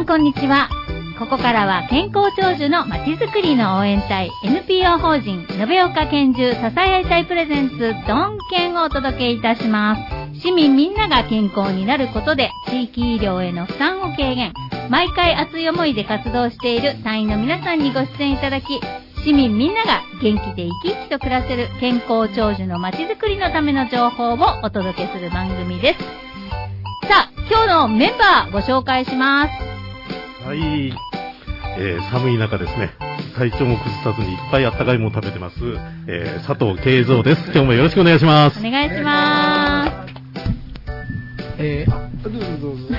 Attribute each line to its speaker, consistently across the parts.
Speaker 1: こんにちは。ここからは健康長寿のまちづくりの応援隊 NPO 法人延岡健寿支え合い隊プレゼンツドン健をお届けいたします。市民みんなが健康になることで地域医療への負担を軽減。毎回熱い思いで活動している隊員の皆さんにご出演いただき、市民みんなが元気で生き生きと暮らせる健康長寿のまちづくりのための情報をお届けする番組です。さあ、今日のメンバーご紹介します。
Speaker 2: はい、寒い中ですね、体調も崩さずにいっぱいあったかいもの食べてます、佐藤慶三です。今日もよろしくお願いします。
Speaker 1: お願いします。
Speaker 3: どうぞ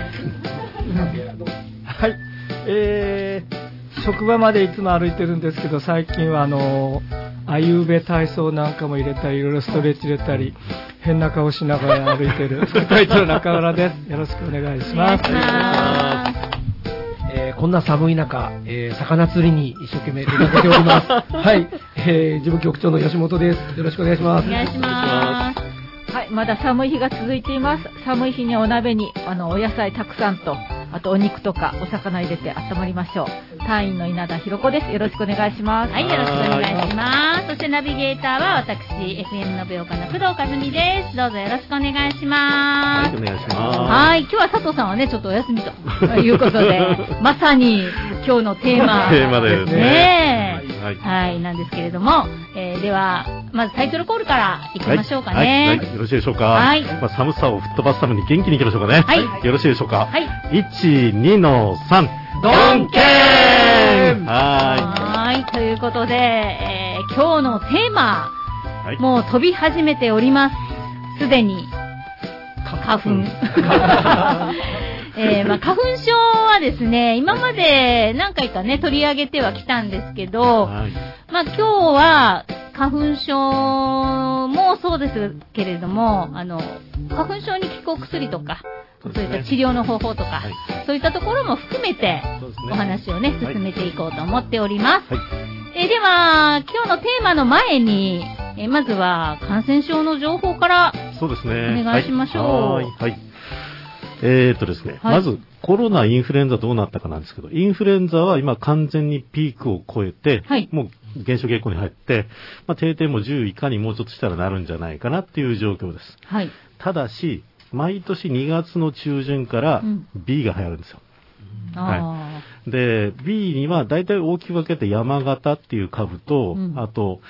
Speaker 3: はい、職場までいつも歩いてるんですけど、最近はアユーベ体操なんかも入れたり、いろいろストレッチ入れたり、変な顔しながら歩いてる副隊長中村です。よろしくお願いします。
Speaker 4: こんな寒い中、魚釣りに一生懸命出かけております。はい、事務局長の吉本です。よろしくお願いします。
Speaker 1: お願いします。
Speaker 5: はい、まだ寒い日が続いています。寒い日にお鍋にお野菜たくさんと、あとお肉とかお魚入れて温まりましょう。隊員の稲田ひろ子です。よろしくお願いします。
Speaker 1: はい、よろしくお願いします。そしてナビゲーターは私 FM 延岡の工藤和美です。どうぞよろしくお願いします。
Speaker 2: はい、お願いします。
Speaker 1: はい、今日は佐藤さんはねちょっとお休みということでまさに今日のテーマ
Speaker 2: ですね。
Speaker 1: はい、なんですけれども、ではまずタイトルコールからいきましょうかね。
Speaker 2: はい、よろしいでしょうか。
Speaker 1: はい、
Speaker 2: 寒さを吹っ飛ばすために元気にいきましょうかね。
Speaker 1: はい、
Speaker 2: よろしいでしょうか。
Speaker 1: はい、
Speaker 2: 1、2の3、
Speaker 4: ドンケーン。
Speaker 1: はい、ということで、今日のテーマ、
Speaker 2: はい、
Speaker 1: もう飛び始めております。すでに花粉花粉症はですね、今まで何回かね取り上げてはきたんですけど、
Speaker 2: はい、
Speaker 1: 今日は花粉症もそうですけれども、花粉症に効くお薬とか、そういった治療の方法とか、そういったところも含めてお話をね進めていこうと思っております。はい、では今日のテーマの前に、まずは感染症の情報からお願いしましょう。
Speaker 2: はい。ですね、はい、まずコロナインフルエンザどうなったかなんですけど、インフルエンザは今完全にピークを超えて、はい、もう減少傾向に入って、定点も10以下にもうちょっとしたらなるんじゃないかなっていう状況です。はい、ただし毎年2月の中旬から B が流行るんですよ。はい、で B には大体大きく分けて山形っていう株と、あと、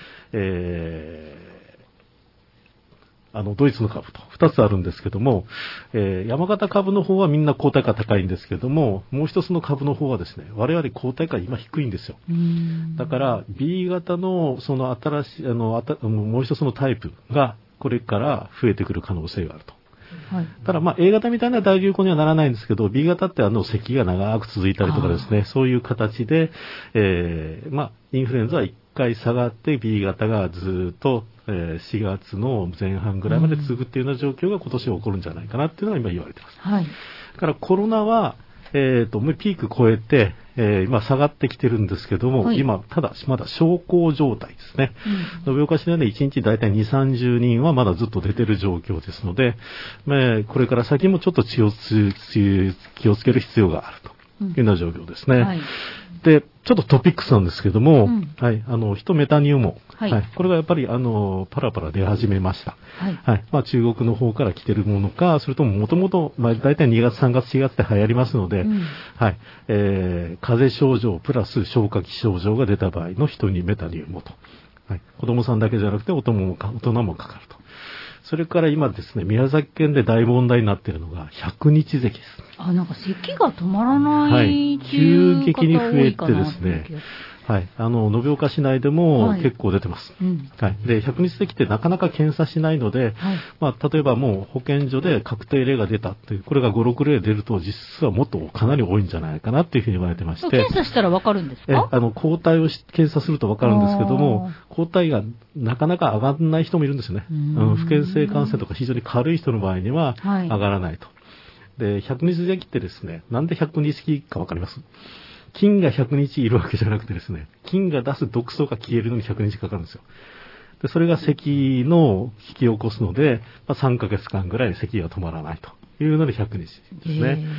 Speaker 2: ドイツの株と2つあるんですけども、山形株の方はみんな抗体価高いんですけども、もう一つの株の方はですね、我々抗体価今低いんですよ。だから B 型のその新しいもう一つのタイプがこれから増えてくる可能性があると。はい、ただA 型みたいな大流行にはならないんですけど、 B 型って咳が長く続いたりとかですね、そういう形で、インフルエンザは1回下がって B 型がずっと4月の前半ぐらいまで続くっていうような状況が今年起こるんじゃないかなっていうのが今言われています。はい、だからコロナは、もうピーク超えて、今下がってきてるんですけども、はい、今ただまだ小康状態ですね。延岡市内で1日だいたい2、30人はまだずっと出てる状況ですので、これから先もちょっと気をつける必要があるというような状況ですね。はい、でちょっとトピックスなんですけども、はい、ヒトメタニウモン、はいはい、これがやっぱりパラパラ出始めました。はいはい、中国の方から来てるものか、それとももともとだいたい2月3月4月で流行りますので、はい、風邪症状プラス消化器症状が出た場合のヒトにメタニウモンと、はい、子供さんだけじゃなくて大人もかかると。それから今ですね、宮崎県で大問題になっているのが百日咳です。
Speaker 1: なんか咳が止まらないってい
Speaker 2: 急
Speaker 1: う方
Speaker 2: 激に増え
Speaker 1: 多い
Speaker 2: てですね、はい、延岡市内でも結構出てます。はい、で、百日咳ってなかなか検査しないので、はい、例えばもう保健所で確定例が出たっていう、これが5、6例出ると実はもっとかなり多いんじゃないかなっていうふうに言われてまして。
Speaker 1: 検査したらわかるんですか？
Speaker 2: 抗体を検査するとわかるんですけども、抗体がなかなか上がらない人もいるんですよね。不健性感染とか非常に軽い人の場合には上がらないと。で、百日咳ってですね、なんで百日咳かわかります？菌が100日いるわけじゃなくてですね、菌が出す毒素が消えるのに100日かかるんですよ。で、それが咳の引き起こすので、3ヶ月間ぐらい咳が止まらないというので100日ですね。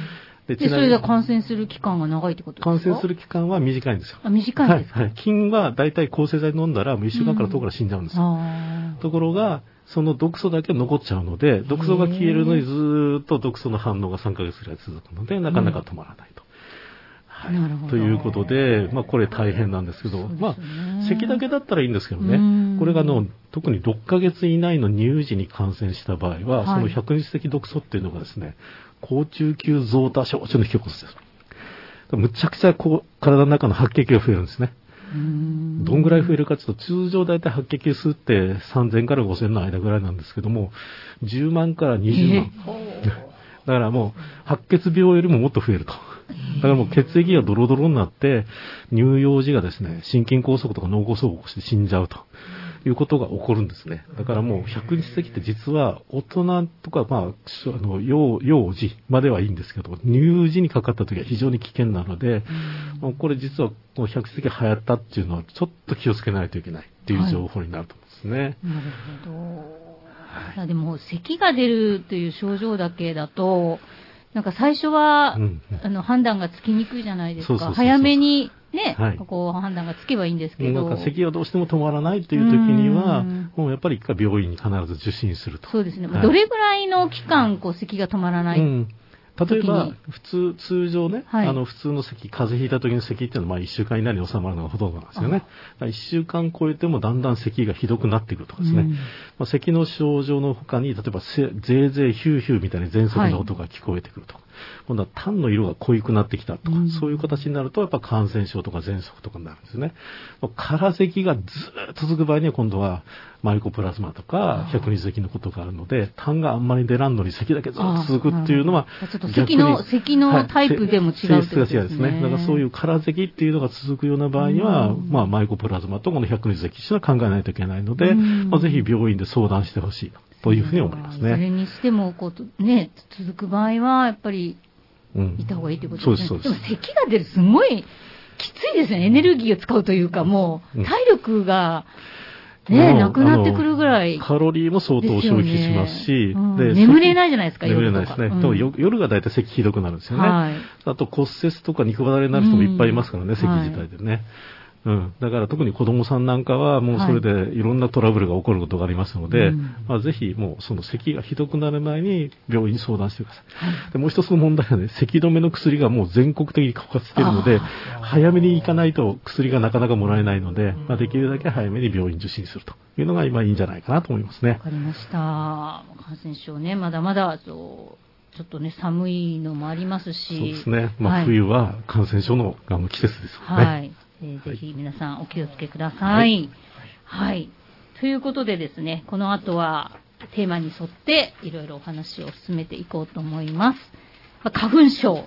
Speaker 2: で、
Speaker 1: それで感染する期間が長いってことですか？
Speaker 2: 感染する期間は短いんですよ。
Speaker 1: 短いんですか？
Speaker 2: はい。菌は大体抗生剤飲んだらもう1週間から10日から死んじゃうんですよ。ところが、その毒素だけ残っちゃうので、毒素が消えるのにずーっと毒素の反応が3ヶ月くらい続くので、なかなか止まらないと。
Speaker 1: なるほど。
Speaker 2: ということで、これ大変なんですけど、咳だけだったらいいんですけどね、これが特に6ヶ月以内の乳児に感染した場合は、その百日咳毒素っていうのがですね、高中級増多症状の引き起こすです。むちゃくちゃ体の中の白血球が増えるんですね。どんぐらい増えるかというと、通常だいたい白血球数って3000から5000の間ぐらいなんですけども、10万から20万。だからもう、白血病よりももっと増えると。だからもう血液がドロドロになって、乳幼児がですね、心筋梗塞とか脳梗塞を起こして死んじゃうということが起こるんですね。だからもう百日咳って実は大人とか、幼児まではいいんですけど、乳児にかかった時は非常に危険なので、これ実はこう百日咳流行ったっていうのはちょっと気をつけないといけないっていう情報になると思うんですね。
Speaker 1: なるほど。でも咳が出るという症状だけだと、なんか最初は、判断がつきにくいじゃないですか。早めにね、判断がつけばいいんですけど。
Speaker 2: なんか咳がどうしても止まらないという時には、もうやっぱり一回病院に必ず受診すると。
Speaker 1: そうですね。どれぐらいの期間、咳が止まらない、
Speaker 2: 例えば、通常ね、普通の咳、風邪ひいた時の咳っていうのは、1週間以内に収まるのがほとんどなんですよね。1週間超えてもだんだん咳がひどくなってくるとかですね。咳の症状の他に、例えば、ゼーゼーヒューヒューみたいに喘息の音が聞こえてくるとか、今度は痰の色が濃くなってきたとか、そういう形になると、やっぱ感染症とか喘息とかになるんですね。空咳がずっと続く場合には、今度はマイコプラズマとか、百日咳のことがあるので、痰があんまり出らんのに咳だけずっと続くっていうのは、
Speaker 1: ちょっと咳のタイプでも違うってことですね。
Speaker 2: 性質が違うですね。だからそういう空咳っていうのが続くような場合には、マイコプラズマとこの百日咳っていうのは考えないといけないので、ぜひ病院で相談してほしいというふうに思いますね。
Speaker 1: それにしても、続く場合は、やっぱり、いた方がいいということですね。でも咳が出るすごいきついですね。エネルギーを使うというか、もう体力がなくなってくるぐらい。
Speaker 2: カロリーも相当消費しますし、
Speaker 1: 眠れないじゃないですか、
Speaker 2: 眠れないですね。夜がだいたい咳ひどくなるんですよね。あと骨折とか肉離れになる人もいっぱいいますからね、咳自体でね。だから特に子供さんなんかはもうそれでいろんなトラブルが起こることがありますので、ぜひもうその咳がひどくなる前に病院に相談してください。でもう一つの問題はね、咳止めの薬がもう全国的に枯渇しているので、早めに行かないと薬がなかなかもらえないので、できるだけ早めに病院受診するというのが今いいんじゃないかなと思いますね。
Speaker 1: わかりました。感染症ね、まだまだちょっとね、寒いのもありますし。
Speaker 2: そうですね。冬は感染症の季節ですよね。
Speaker 1: ぜひ皆さんお気をつけください。ということでですね、この後はテーマに沿っていろいろお話を進めていこうと思います。花粉症。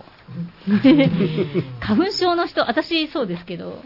Speaker 1: 花粉症の人、私そうですけど。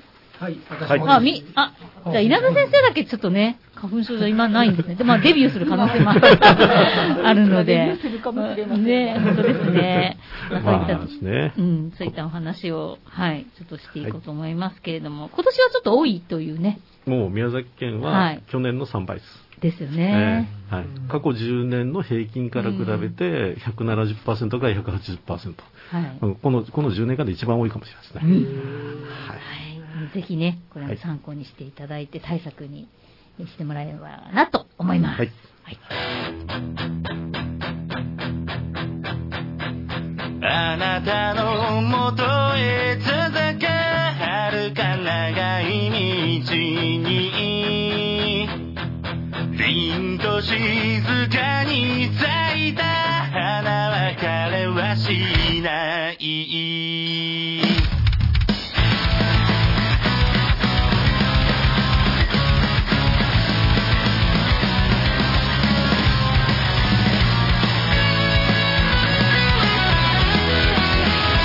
Speaker 1: じゃあ稲田先生だけちょっとね、花粉症じゃ今ないんですね。で、デビューする可能性もあるので。
Speaker 5: デビューするかもしれません。
Speaker 1: ね、本当ですね。そういったお話を、ちょっとしていこうと思いますけれども、今年はちょっと多いというね。
Speaker 2: もう宮崎県は去年の3倍です。
Speaker 1: ですよね。
Speaker 2: 過去10年の平均から比べて 170% から 180%。この10年間で一番多いかもしれないですね。
Speaker 1: ぜひね、これを参考にしていただいて対策にしてもらえればなと思います。
Speaker 6: あなたのもとへ続く遥か長い道に凛と静かに咲いた花は枯れはしない。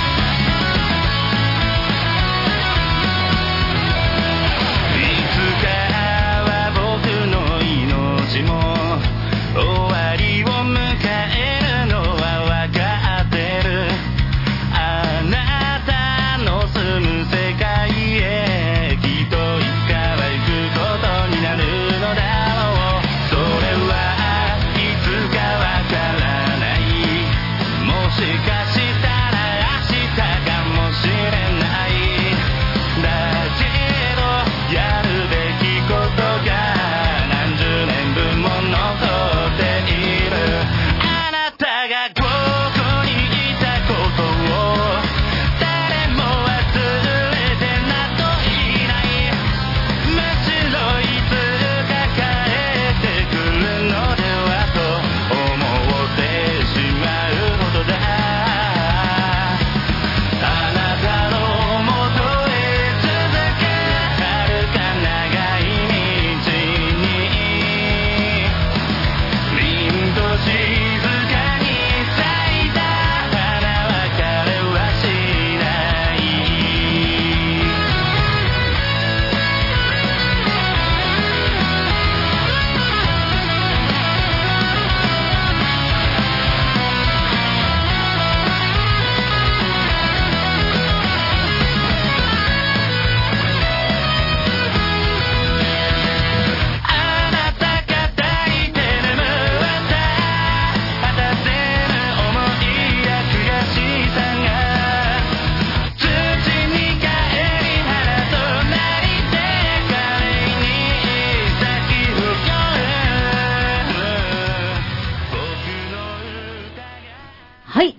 Speaker 6: いつか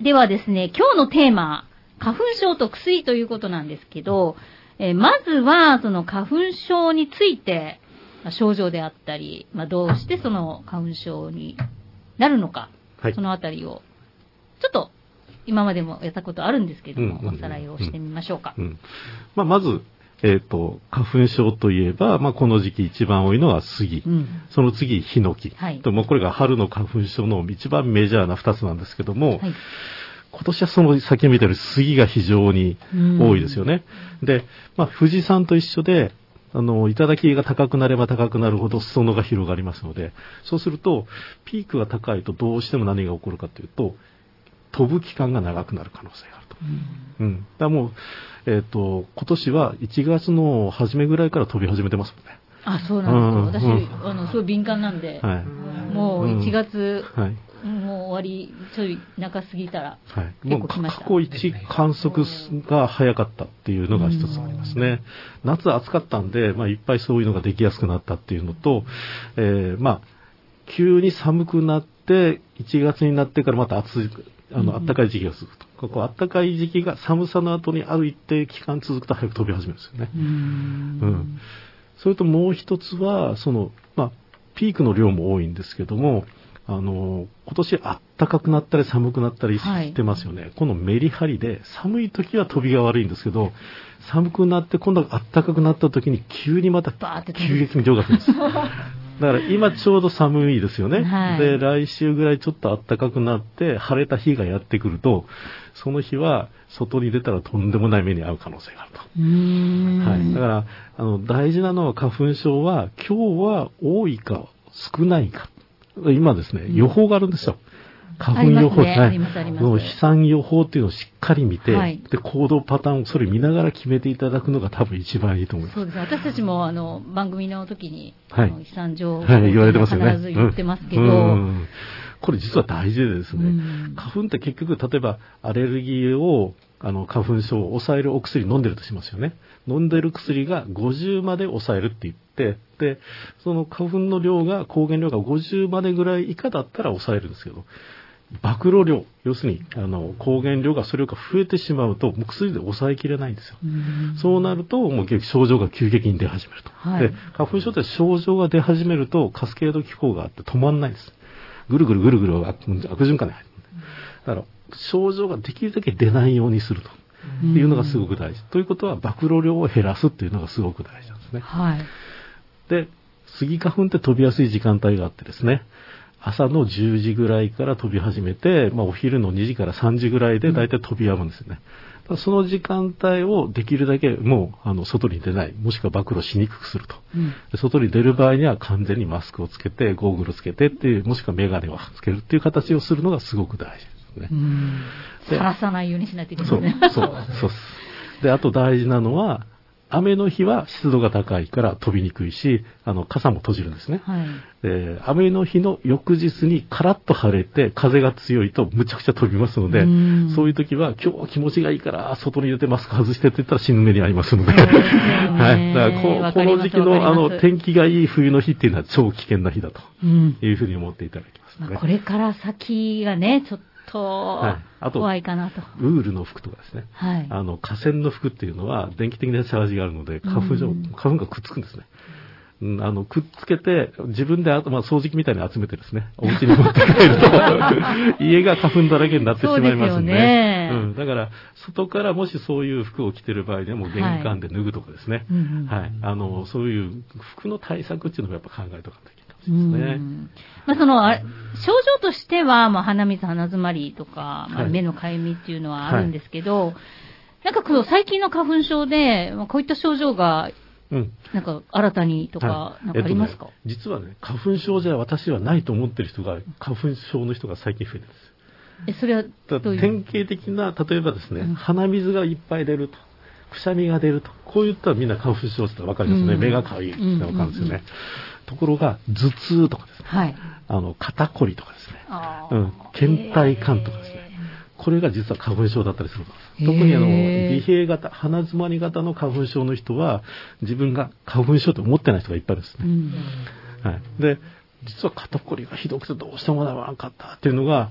Speaker 1: ではですね、今日のテーマ、花粉症と薬ということなんですけど、まずは、その花粉症について、症状であったり、どうしてその花粉症になるのか、
Speaker 2: はい、
Speaker 1: そのあたりを、ちょっと、今までもやったことあるんですけども、おさらいをしてみましょうか。
Speaker 2: まず、花粉症といえば、この時期一番多いのは杉。その次、ヒノキ。はい、これが春の花粉症の一番メジャーな2つなんですけども、はい、今年はその先見てる杉が非常に多いですよね。で、富士山と一緒で、頂が高くなれば高くなるほど裾野が広がりますので、そうすると、ピークが高いとどうしても何が起こるかというと、飛ぶ期間が長くなる可能性があると。だからもう、今年は1月の初めぐらいから飛び始めてますもんね。
Speaker 1: あ、そうなんですか。私、すごい敏感なんで、はい、もう1月、はい、もう終わり、ちょい中過ぎたら、はい、結構来ました。
Speaker 2: もう過去一観測が早かったっていうのが一つありますね。夏暑かったんで、いっぱいそういうのができやすくなったっていうのと、急に寒くなって、1月になってからまた暑い、暖かい時期が続くと。ここ暖かい時期が寒さの後にある一定期間続くと早く飛び始めるんですよね。それともう一つは、ピークの量も多いんですけども、今年暖かくなったり寒くなったりしてますよね。はい、このメリハリで、寒い時は飛びが悪いんですけど、寒くなって今度は暖かくなった時に急にまた急激に上がってるんです。だから今ちょうど寒いですよね。はい、で、来週ぐらいちょっと暖かくなって晴れた日がやってくると、その日は外に出たらとんでもない目に遭う可能性があると。はい。だから大事なのは花粉症は今日は多いか少ないか。今ですね、予報があるんですよ。花粉予報、ね、はい。飛散予報っていうのをしっかり見て、はい、で、行動パターンをそれ見ながら決めていただくのが多分一番いいと思います。
Speaker 1: そうですね。私たちも番組の時に、
Speaker 2: はい、
Speaker 1: 飛散情報を
Speaker 2: 言われてますよね。
Speaker 1: 必ず言ってますけど、
Speaker 2: これ実は大事でですね、花粉って結局、例えばアレルギーを、花粉症を抑えるお薬飲んでるとしますよね。飲んでる薬が50まで抑えるって言って、で、その花粉の量が、抗原量が50までぐらい以下だったら抑えるんですけど、暴露量、要するに、抗原量がそれよりか増えてしまうと、もう薬で抑えきれないんですよ。そうなると、もう症状が急激に出始めると。はい、で、花粉症って症状が出始めると、カスケード機構があって止まんないんです。ぐるぐるぐるぐる悪循環に入る。だから、症状ができるだけ出ないようにするというのがすごく大事。ということは、暴露量を減らすっていうのがすごく大事なんですね。はい。で、スギ花粉って飛びやすい時間帯があってですね、朝の10時ぐらいから飛び始めて、お昼の2時から3時ぐらいで大体飛び止むんですよね。その時間帯をできるだけもう外に出ない、もしくは暴露しにくくすると。外に出る場合には完全にマスクをつけて、ゴーグルつけてっていう、もしくはメガネをつけるっていう形をするのがすごく大事ですね。
Speaker 1: さらさないようにしないといけないですね。
Speaker 2: そうです。で、あと大事なのは、雨の日は湿度が高いから飛びにくいし、傘も閉じるんですね。はい、雨の日の翌日にカラッと晴れて風が強いとむちゃくちゃ飛びますので、そういう時は今日は気持ちがいいから外に出てマスク外してって言ったら死ぬ目に遭いますので、はい。だからこの時期の天気がいい冬の日っていうのは超危険な日だというふうに思っていただきますね。
Speaker 1: これから先がね、ちょっと怖いかなと。
Speaker 2: ウールの服とかですね。はい。河川の服っていうのは電気的なチャージがあるので、花粉がくっつくんですね。くっつけて、自分で掃除機みたいに集めてですね、お家に持って帰ると、家が花粉だらけになってしまいますんで。そうですよね。だから、外からもしそういう服を着てる場合でも玄関で脱ぐとかですね。はい。そういう服の対策っていうのもやっぱ考えておかなきゃいけない。ね、
Speaker 1: 症状としては、鼻水、鼻詰まりとか、目のかゆみっていうのはあるんですけど、なんか最近の花粉症で、こういった症状が、なんか新たにとか、なんかありますか？
Speaker 2: 実はね、花粉症じゃ私はないと思ってる人が、花粉症の人が最近増えてるんです。
Speaker 1: それはどういう？
Speaker 2: 典型的な、例えばですね、鼻水がいっぱい出ると。くしゃみが出ると。こういったらみんな花粉症ってわかりますね。目がかゆいってわかるんですよね。ところが、頭痛とかですね。はい。肩こりとかですね。倦怠感とかですね。これが実は花粉症だったりするんです。特に鼻閉型、鼻詰まり型の花粉症の人は、自分が花粉症と思ってない人がいっぱいですね。はい。で、実は肩こりがひどくてどうしてもならなかったっていうのが、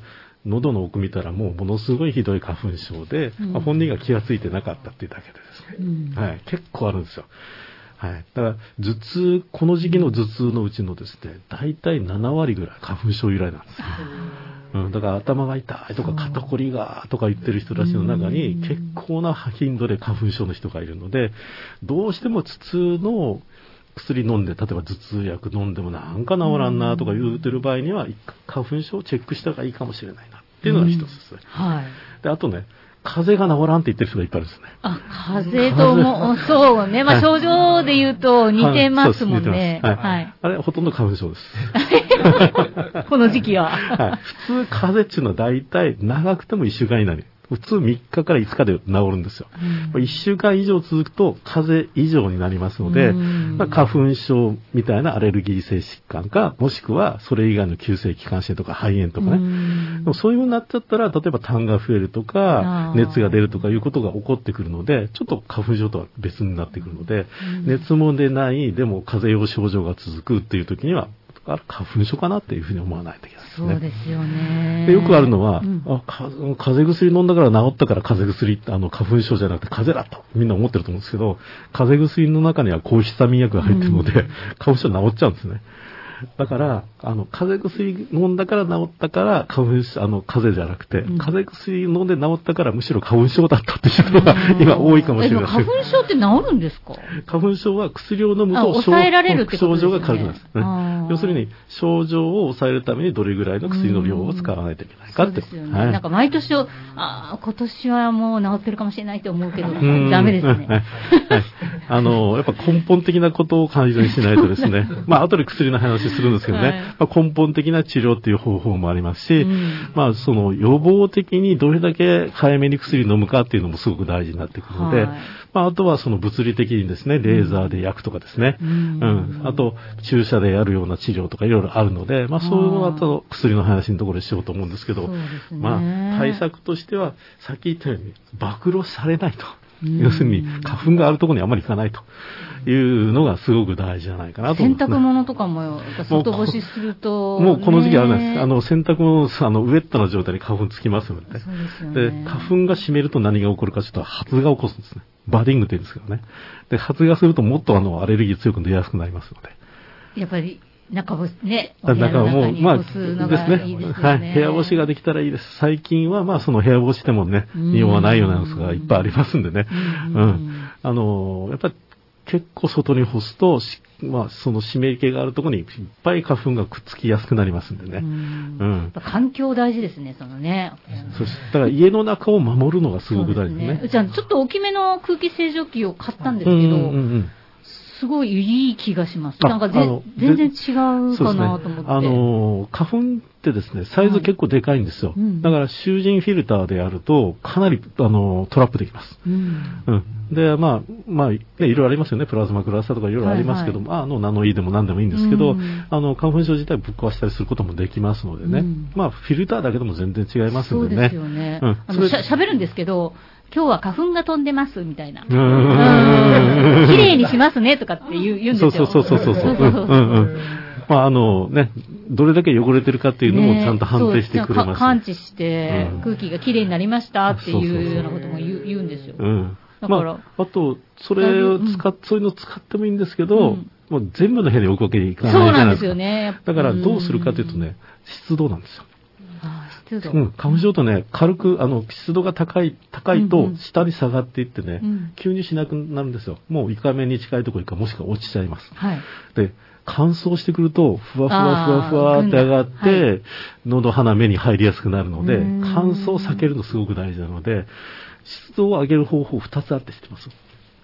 Speaker 2: 喉の奥見たらもうものすごいひどい花粉症で、本人が気がついてなかったっていうだけでですね、はい、結構あるんですよ。はい、だから頭痛、この時期の頭痛のうちのですね、大体7割ぐらい花粉症由来なんですよ。だから頭が痛いとか肩こりがとか言ってる人たちの中に結構な頻度で花粉症の人がいるので、どうしても頭痛の薬飲んで、例えば頭痛薬飲んでもなんか治らんなとか言うてる場合には、花粉症をチェックした方がいいかもしれないなっていうのが一つですね。
Speaker 1: はい。
Speaker 2: で、あとね、風邪が治らんって言ってる人がいっぱいいるんですね。
Speaker 1: あ、風邪とも、そうね。まあ、症状で言うと似てますもんね。
Speaker 2: はい。はい、あれ、ほとんど花粉症です。
Speaker 1: この時期は。
Speaker 2: はい。普通、風邪っていうのは大体長くても1週間以内に。普通3日から5日で治るんですよ。1週間以上続くと風邪以上になりますので、花粉症みたいなアレルギー性疾患か、もしくはそれ以外の急性気管支炎とか肺炎とかね。でもそういう風になっちゃったら、例えば痰が増えるとか、熱が出るとかいうことが起こってくるので、ちょっと花粉症とは別になってくるので、熱も出ない、でも風邪用症状が続くっていう時には、花粉症かなっていうふうに思わないといけないですね。
Speaker 1: そうですよね。
Speaker 2: でよくあるのは、風邪薬飲んだから治ったから風邪薬、花粉症じゃなくて風邪だとみんな思ってると思うんですけど、風邪薬の中には抗ヒスタミン薬が入ってるので、花粉症治っちゃうんですね。だから、風邪薬飲んだから治ったから、風邪じゃなくて、風邪薬飲んで治ったから、むしろ花粉症だったっていう人が今多いかもしれない。
Speaker 1: 花粉症って治るんですか？
Speaker 2: 花粉症は薬を飲むと
Speaker 1: 抑えられるってことですね。
Speaker 2: 症状が軽くなるんですね。要するに、症状を抑えるためにどれぐらいの薬の量を使わないといけないかって。
Speaker 1: そうですよね。はい、なんか毎年、今年はもう治ってるかもしれないと思うけど、ダメですね。
Speaker 2: はい。やっぱ根本的なことを感じにしないとですね、まあ、後で薬の話するんですけどね、はい、まあ、根本的な治療っていう方法もありますし、まあ、その予防的にどれだけ早めに薬飲むかっていうのもすごく大事になってくるので、はい、まあ、あとはその物理的にですね、レーザーで焼くとかですね、あと注射でやるような治療とかいろいろあるので、まあ、そういうのと薬の話のところでしようと思うんですけど、まあ、対策としては、さっき言ったように暴露されないと。要するに花粉があるところにあまり行かないというのがすごく大事じゃないかなと思います、ね。
Speaker 1: 洗濯物とかも外干しすると、
Speaker 2: もうこの時期あれなんです。洗濯物ウェットな状態に花粉つきますので、
Speaker 1: そうですよね。
Speaker 2: で花粉が湿ると何が起こるかちょっと発芽を起こすんですね。バディングって言うんですけどね。で発芽するともっとアレルギー強く出やすくなりますので。
Speaker 1: やっぱり中干しね。
Speaker 2: だからもう、まあ、ですね。はい。部屋干しができたらいいです。最近は、まあ、その部屋干しでもね、匂わないようなやつがいっぱいありますんでね。やっぱり結構外に干すと、まあ、その湿り気があるところにいっぱい花粉がくっつきやすくなりますんでね。
Speaker 1: 環境大事ですね、そのね。
Speaker 2: そしたら家の中を守るのがすごく大事ですね。
Speaker 1: うちはちょっと大きめの空気清浄機を買ったんですけど、すごいいい気がします。なんか全然違うかなと思って。
Speaker 2: 花粉ってですね、サイズ結構でかいんですよ。だから集塵フィルターでやると、かなりトラップできます。で、まあ、ね、いろいろありますよね。プラズマクラスターとかいろいろありますけども、ナノイーでも何でもいいんですけど、花粉症自体ぶっ壊したりすることもできますのでね。まあ、フィルターだけでも全然違いますのでね。
Speaker 1: そうですよね。喋るんですけど、今日は花粉が飛んでますみたいな。綺麗にしますねとかって言うんですよ。
Speaker 2: そう。まあね、どれだけ汚れてるかっていうのもちゃんと判定してくれます。
Speaker 1: 感知して空気が綺麗になりましたっていうようなことも言うんですよ。だから、
Speaker 2: あとそういうの使ってもいいんですけど、もう全部の部屋に置くわけにいかないじゃないですか。
Speaker 1: そうなんですよね。
Speaker 2: だからどうするかというとね、湿度なんですよ。花粉症とね、軽く、湿度が高いと、下に下がっていってね、急にしなくなるんですよ。もう1回目に近いところか、もしくは落ちちゃいます。
Speaker 1: はい。
Speaker 2: で、乾燥してくると、ふわふわって上がって、喉、鼻、目に入りやすくなるので、乾燥を避けるのすごく大事なので、湿度を上げる方法2つあって知ってます？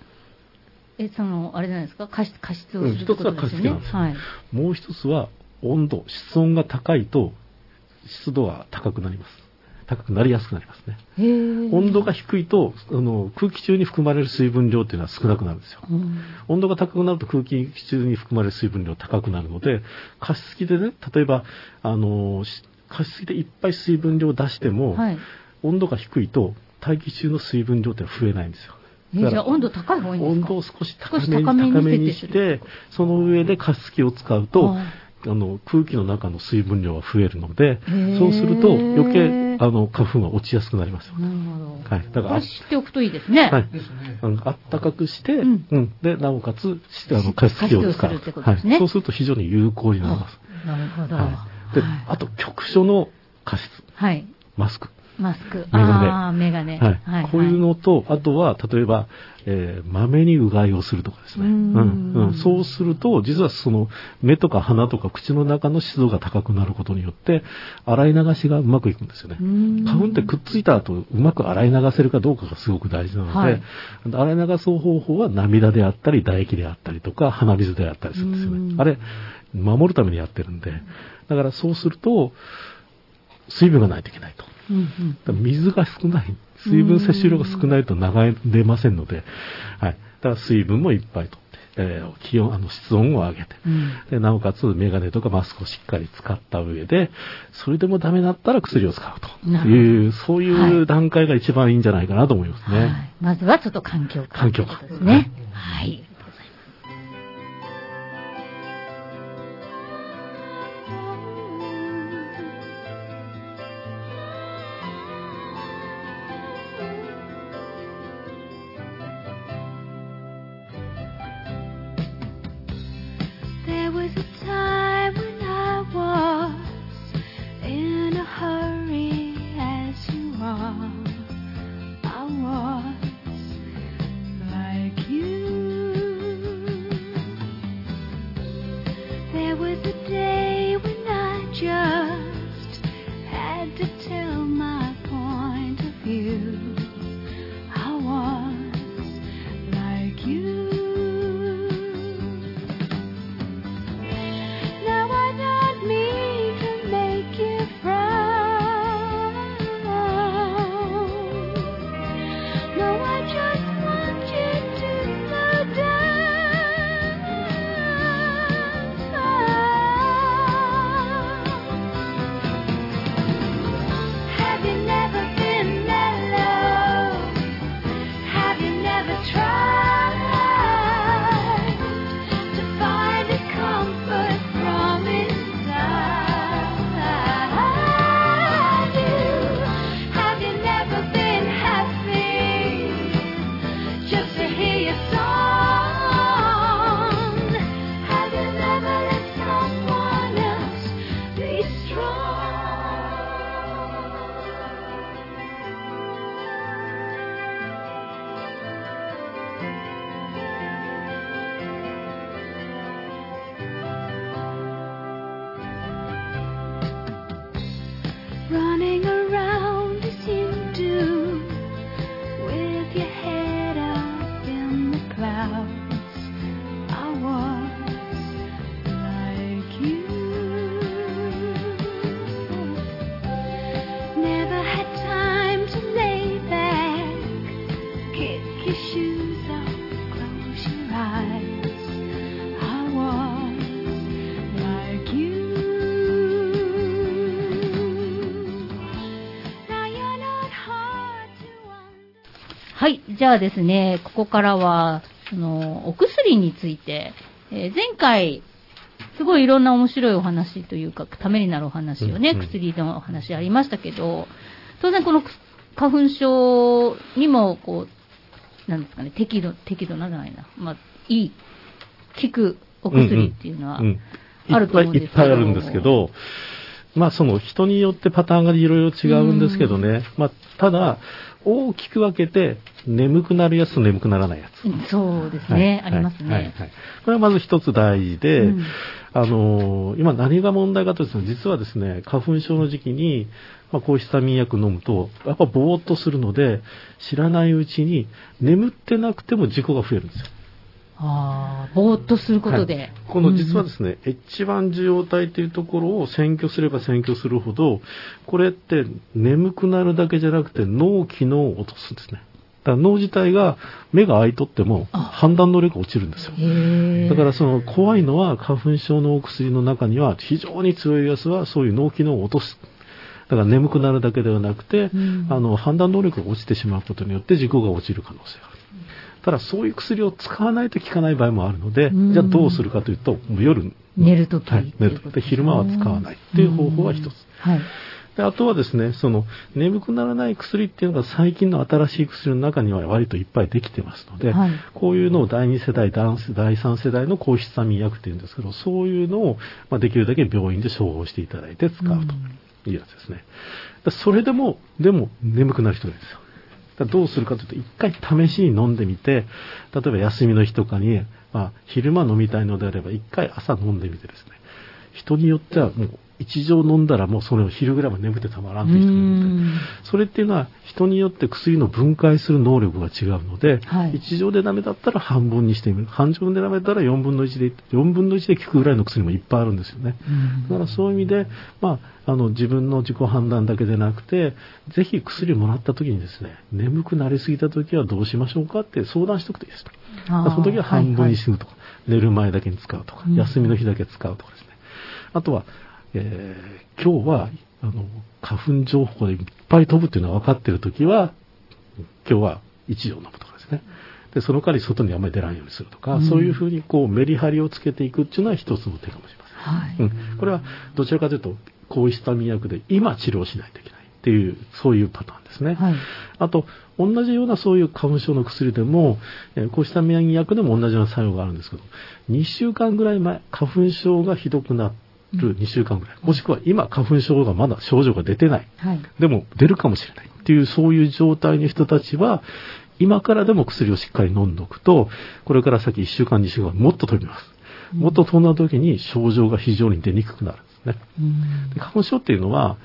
Speaker 1: あれじゃないですか、加湿をするってことですよね。
Speaker 2: 1つは加湿なんです。もう1つは、室温が高いと、湿度が高くなります。高くなりやすくなりますね。温度が低いと空気中に含まれる水分量っていうのは少なくなるんですよ。温度が高くなると空気中に含まれる水分量高くなるので、加湿器でね、例えば加湿器でいっぱい水分量を出しても、温度が低いと大気中の水分量って増えないんですよ。
Speaker 1: じゃあ温度高い方がいいんですか？
Speaker 2: 温度を少し高めにして、その上で加湿器を使うと、 空気の中の水分量が増えるので、そうすると余計花粉が落ちやすくなりますよ。
Speaker 1: なるほど。
Speaker 2: はい。だから
Speaker 1: これ知っておくといいですね。
Speaker 2: はい。
Speaker 4: ですね。
Speaker 2: あったかくして、
Speaker 1: うん
Speaker 2: で、なおかつ、加湿器を使う。
Speaker 1: 加湿をするってことですね
Speaker 2: はい。そうすると非常に有効になります。
Speaker 1: なるほど。
Speaker 2: はい。で、あと、局所の加湿。
Speaker 1: はい。
Speaker 2: マスク。
Speaker 1: マスク。
Speaker 2: メガネ
Speaker 1: ああ、メガネ。
Speaker 2: はい。こういうのと、あとは、例えば、まめにうがいをするとかですね。そうすると、実はその、目とか鼻とか口の中の湿度が高くなることによって、洗い流しがうまくいくんですよね。花粉ってくっついた後、うまく洗い流せるかどうかがすごく大事なので、はい、洗い流す方法は涙であったり、唾液であったりとか、鼻水であったりするんですよね。あれ、守るためにやってるんで、だからそうすると、水分がないといけないと。水が少ない。水分摂取量が少ないと流れませんので、はい。だから水分もいっぱいとって、気温、室温を上げて、で、なおかつメガネとかマスクをしっかり使った上で、それでもダメだったら薬を使うという、そういう段階が一番いいんじゃないかなと思いますね。はい、
Speaker 1: まずはちょっと環境下ですね。はい。
Speaker 7: Running around as you do, with your head up in the clouds. I was like you. Never had time to lay back, kick your shoes off, close your eyes. I was like you.
Speaker 1: はい。じゃあですね、ここからは、お薬について、前回、すごいいろんな面白いお話というか、ためになるお話をね、薬のお話ありましたけど、当然この花粉症にも、こう、なんですかね、適度なんじゃないな。まあ、効くお薬っていうのは、あると思うんですけど。
Speaker 2: いっぱいあるんですけど、まあ、その人によってパターンがいろいろ違うんですけどね。まあ、ただ、大きく分けて、眠くなるやつと眠くならないやつ。
Speaker 1: そうですね。ありますね。
Speaker 2: これはまず一つ大事で、今何が問題かというと、実はですね、花粉症の時期に、抗ヒスタミン薬飲むと、やっぱぼーっとするので、知らないうちに眠ってなくても事故が増えるんですよ。
Speaker 1: ぼーっとすることで。
Speaker 2: この実はですね、一番受容体というところを占拠すれば占拠するほど、これって眠くなるだけじゃなくて脳機能を落とすんですね。だから脳自体が目が開いとっても判断能力が落ちるんですよ。だからその怖いのは花粉症のお薬の中には非常に強いやつはそういう脳機能を落とす。だから眠くなるだけではなくて、判断能力が落ちてしまうことによって事故が落ちる可能性がある。ただそういう薬を使わないと効かない場合もあるので、じゃあどうするかというと、夜
Speaker 1: 寝るとき、
Speaker 2: はい、寝るときで昼間は使わないっていう方法が一つ。
Speaker 1: はい。
Speaker 2: であとはですね、眠くならない薬っていうのが最近の新しい薬の中には割といっぱいできてますので、はい、こういうのを第2世代、第3世代の抗ヒスタミン薬っていうんですけど、そういうのを、できるだけ病院で処方していただいて使うというやつですね。それでも眠くなる人がいるんですよ。どうするかというと、一回試しに飲んでみて、例えば休みの日とかに、昼間飲みたいのであれば、一回朝飲んでみてですね、人によってはもう一錠飲んだらもうそれを昼ぐらいまで眠くてたまらんっていう人がいるので、それっていうのは人によって薬の分解する能力が違うので、はい、1錠でダメだったら半分にしてみる。半錠でダメだったら4分の1で効くぐらいの薬もいっぱいあるんですよね。だからそういう意味で、自分の自己判断だけでなくて、ぜひ薬をもらった時にですね、眠くなりすぎた時はどうしましょうかって相談しておくといいですと。その時は半分にするとか、寝る前だけに使うとか、休みの日だけ使うとかですね。あとは、今日は花粉情報でいっぱい飛ぶっていうのは分かっているときは、今日は1錠飲むとかですね。で、その代わり外にあまり出ないようにするとか、そういうふうにメリハリをつけていくっていうのは一つの手かもしれません。はい、これはどちらかというと、抗ヒスタミン薬で今治療しないといけないっていう、そういうパターンですね。はい、あと、同じようなそういう花粉症の薬でも、抗ヒスタミン薬でも同じような作用があるんですけど、2週間ぐらい前、花粉症がひどくなって、2週間ぐらい。もしくは今花粉症がまだ症状が出てない。はい、でも出るかもしれないっていうそういう状態の人たちは今からでも薬をしっかり飲んでおくと、これから先1週間2週間もっと飛びます。もっと飛んだ時に症状が非常に出にくくなるんですね。で花粉症っていうのは、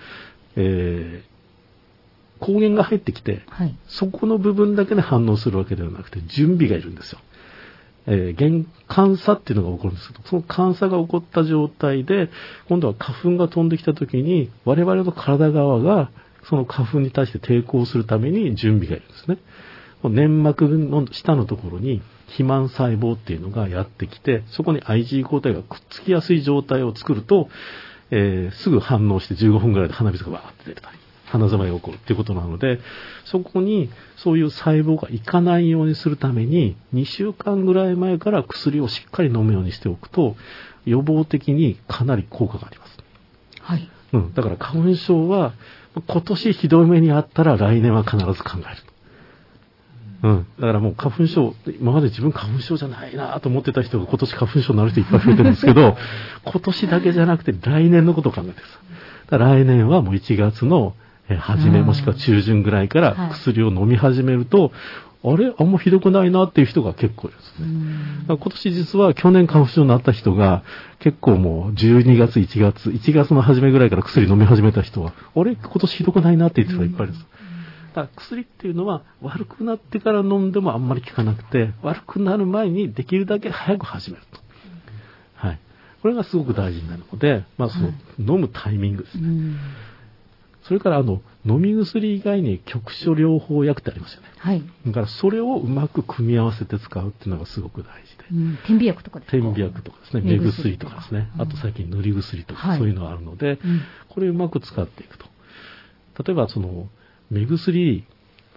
Speaker 2: 抗原が入ってきて、はい、そこの部分だけで反応するわけではなくて準備がいるんですよ。監査っていうのが起こるんですけど、その監査が起こった状態で、今度は花粉が飛んできたときに、我々の体側がその花粉に対して抵抗するために準備がいるんですね。粘膜の下のところに肥満細胞っていうのがやってきて、そこに IgE 抗体がくっつきやすい状態を作ると、すぐ反応して15分ぐらいで鼻水がわーって出たり、鼻づまりが起こるっていうことなので、そこにそういう細胞がいかないようにするために2週間ぐらい前から薬をしっかり飲むようにしておくと予防的にかなり効果があります。はい。だから花粉症は今年ひどい目にあったら来年は必ず考える。だからもう花粉症、今まで自分花粉症じゃないなと思ってた人が今年花粉症になる人いっぱい増えてるんですけど、今年だけじゃなくて来年のことを考えてください。だから来年はもう1月の初めもしくは中旬ぐらいから薬を飲み始めると、あれあんまひどくないなっていう人が結構いるんですね。今年実は去年花粉症になった人が結構もう12月、1月の初めぐらいから薬飲み始めた人は、あれ今年ひどくないなって言ってる人がいっぱいいるんです。だから薬っていうのは悪くなってから飲んでもあんまり効かなくて、悪くなる前にできるだけ早く始めると。はい。これがすごく大事になるので、飲むタイミングですね。それから飲み薬以外に局所療法薬ってありますよね。はい。だからそれをうまく組み合わせて使うっていうのがすごく大事で。
Speaker 1: 点鼻薬とかですか？
Speaker 2: 点鼻薬とかですね。目薬とかですね。あと最近塗り薬とかそういうのがあるので、これをうまく使っていくと。例えば目薬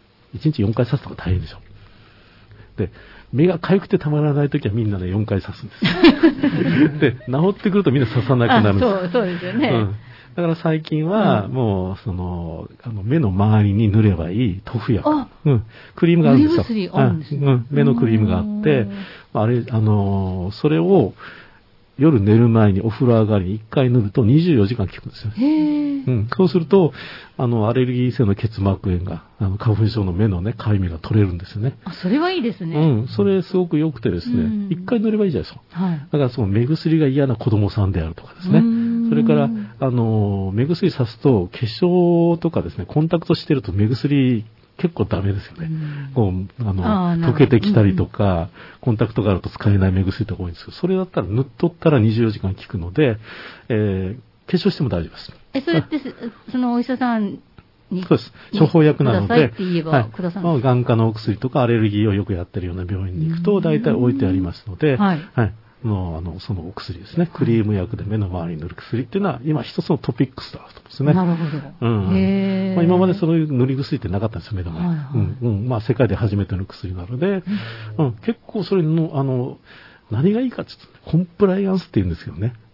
Speaker 2: 1日4回刺すのが大変でしょ。で、目が痒くてたまらないときはみんなね4回刺すんです。で、治ってくるとみんな刺さなくなるんです。
Speaker 1: そうですよね。
Speaker 2: だから最近はもう目の周りに塗ればいい塗布薬、クリームがあるんですよ。
Speaker 1: 塗り薬あるんですね。
Speaker 2: 目のクリームがあって、それを夜寝る前にお風呂上がりに1回塗ると24時間効くんですよね。そうするとアレルギー性の結膜炎が花粉症の目のねかゆみが取れるんですよね。
Speaker 1: それはいいですね。
Speaker 2: それすごく良くてですね、1回塗ればいいじゃないですか。はい、だからその目薬が嫌な子供さんであるとかですね。それから目薬さすと化粧とかですねコンタクトしてると目薬結構ダメですよね。溶けてきたりとか、コンタクトがあると使えない目薬とか多いんですけど、それだったら塗っとったら24時間効くので、化粧しても大丈夫です。
Speaker 1: それってそのお医者さんに
Speaker 2: そうです。処方薬なので、
Speaker 1: 眼
Speaker 2: 科のお薬とかアレルギーをよくやってるような病院に行くと大体置いてありますので、そのお薬ですね。クリーム薬で目の周りに塗る薬っていうのは今一つのトピックスだと思うんですね。
Speaker 1: なるほど。
Speaker 2: 今までそういう塗り薬ってなかったんですよ、目の前に。世界で初めての薬なので、結構それの、何がいいかって言うと、コンプライアンスって言うんですけどね。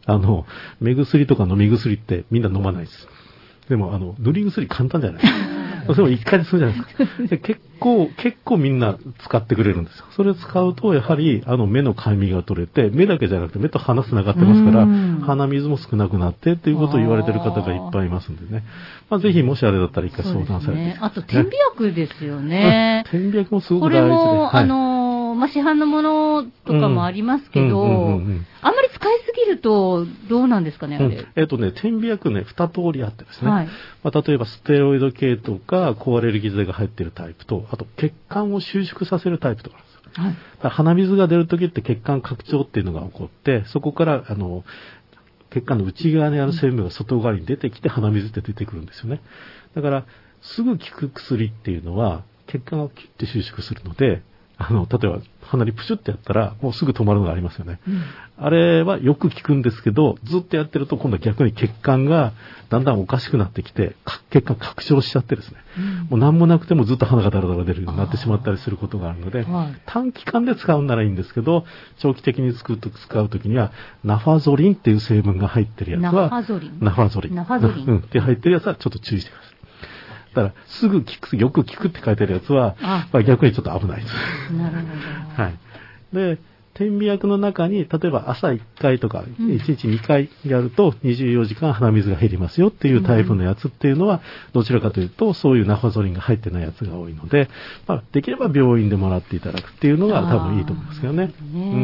Speaker 2: 目薬とか飲み薬ってみんな飲まないです。でも、塗り薬簡単じゃないですか。それを1回でするじゃないですか。で結構みんな使ってくれるんですよ。それを使うと、やはり、目のかゆみが取れて、目だけじゃなくて目と鼻繋がってますから、鼻水も少なくなってっていうことを言われてる方がいっぱいいますんでね。ぜひ、もしあれだったら一回相談されて、ね。
Speaker 1: あと、点鼻薬ですよね。
Speaker 2: 点鼻薬もすごく大事で。
Speaker 1: これも、市販のものとかもありますけど、あんまり使いすぎるとどうなんですかね、あれ。
Speaker 2: 点鼻薬ね、2通りあってですね。はい、例えば、ステロイド系とか、抗アレルギー剤が入っているタイプと、あと、血管を収縮させるタイプとかなんですよ。はい、だから鼻水が出るときって血管拡張っていうのが起こって、そこから、血管の内側にある成分が外側に出てきて、鼻水って出てくるんですよね。だから、すぐ効く薬っていうのは、血管をキュッて収縮するので、例えば鼻にプシュってやったらもうすぐ止まるのがありますよね。あれはよく効くんですけど、ずっとやってると今度は逆に血管がだんだんおかしくなってきて、血管拡張しちゃってですね、もう何もなくてもずっと鼻がダラダラ出るようになってしまったりすることがあるので、短期間で使うんならいいんですけど、長期的に使うときにはナファゾリンっていう成分が入ってるやつは、ナファゾリンって入ってるやつはちょっと注意してください。だから、すぐよく効くって書いてあるやつは、逆にちょっと危ないです。
Speaker 1: なるほど。
Speaker 2: はい。で、点鼻薬の中に、例えば朝1回とか、1日2回やると24時間鼻水が減りますよっていうタイプのやつっていうのは、どちらかというと、そういうナファゾリンが入ってないやつが多いので、できれば病院でもらっていただくっていうのが多分いいと思いますけどね。